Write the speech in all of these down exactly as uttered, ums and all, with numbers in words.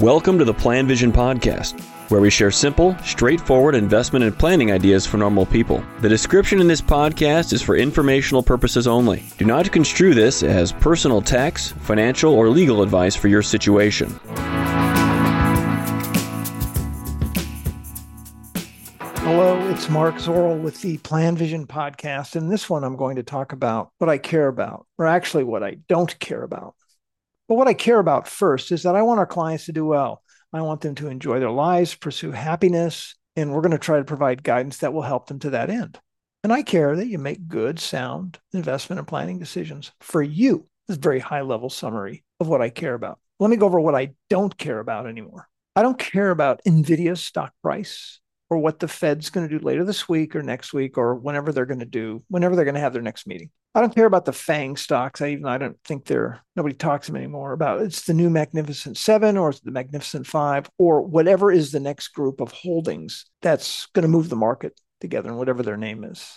Welcome to the Plan Vision Podcast, where we share simple, straightforward investment and planning ideas for normal people. The description in this podcast is for informational purposes only. Do not construe this as personal tax, financial, or legal advice for your situation. Hello, it's Mark Zoril with the Plan Vision Podcast. And this one I'm going to talk about what I care about, or actually what I don't care about. But what I care about first is that I want our clients to do well. I want them to enjoy their lives, pursue happiness, and we're going to try to provide guidance that will help them to that end. And I care that you make good, sound investment and planning decisions for you. This is a very high-level summary of what I care about. Let me go over what I don't care about anymore. I don't care about NVIDIA's stock price or what the Fed's going to do later this week or next week or whenever they're going to do, whenever they're going to have their next meeting. I don't care about the FANG stocks. I even I don't think they're, nobody talks to them anymore about it's the new Magnificent Seven or it's the Magnificent Five or whatever is the next group of holdings that's going to move the market together and whatever their name is.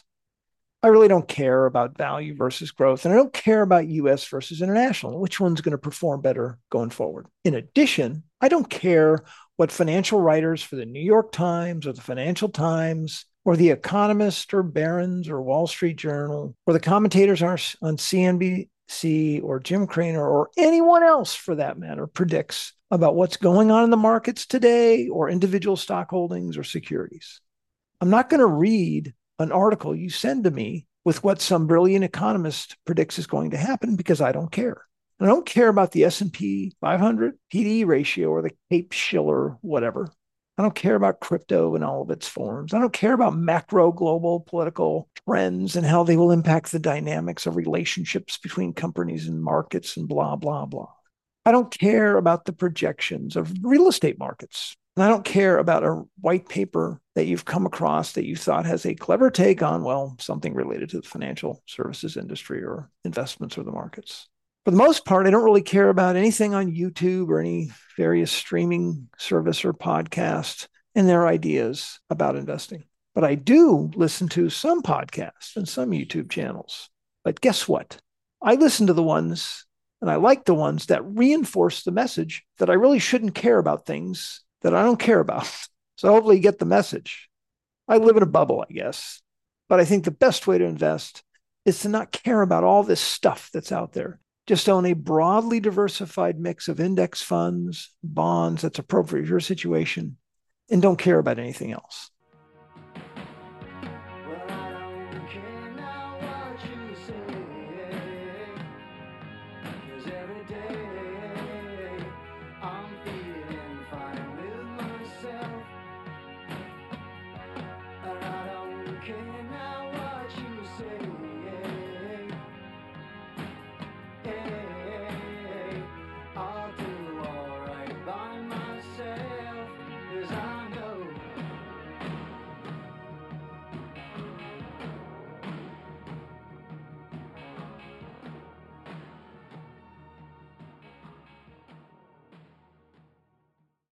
I really don't care about value versus growth. And I don't care about U S versus international. Which one's going to perform better going forward? In addition, I don't care what financial writers for the New York Times or the Financial Times or The Economist or Barron's or Wall Street Journal or the commentators are on C N B C or Jim Cramer or anyone else for that matter predicts about what's going on in the markets today or individual stock holdings or securities. I'm not going to read an article you send to me with what some brilliant economist predicts is going to happen because I don't care. I don't care about the S and P five hundred P D ratio or the Cape-Shiller, whatever. I don't care about crypto and all of its forms. I don't care about macro global political trends and how they will impact the dynamics of relationships between companies and markets and blah, blah, blah. I don't care about the projections of real estate markets. And I don't care about a white paper that you've come across that you thought has a clever take on, well, something related to the financial services industry or investments or the markets. For the most part, I don't really care about anything on YouTube or any various streaming service or podcast and their ideas about investing. But I do listen to some podcasts and some YouTube channels. But guess what? I listen to the ones, and I like the ones that reinforce the message that I really shouldn't care about things that I don't care about. So hopefully you get the message. I live in a bubble, I guess. But I think the best way to invest is to not care about all this stuff that's out there. Just own a broadly diversified mix of index funds, bonds that's appropriate for your situation, and don't care about anything else.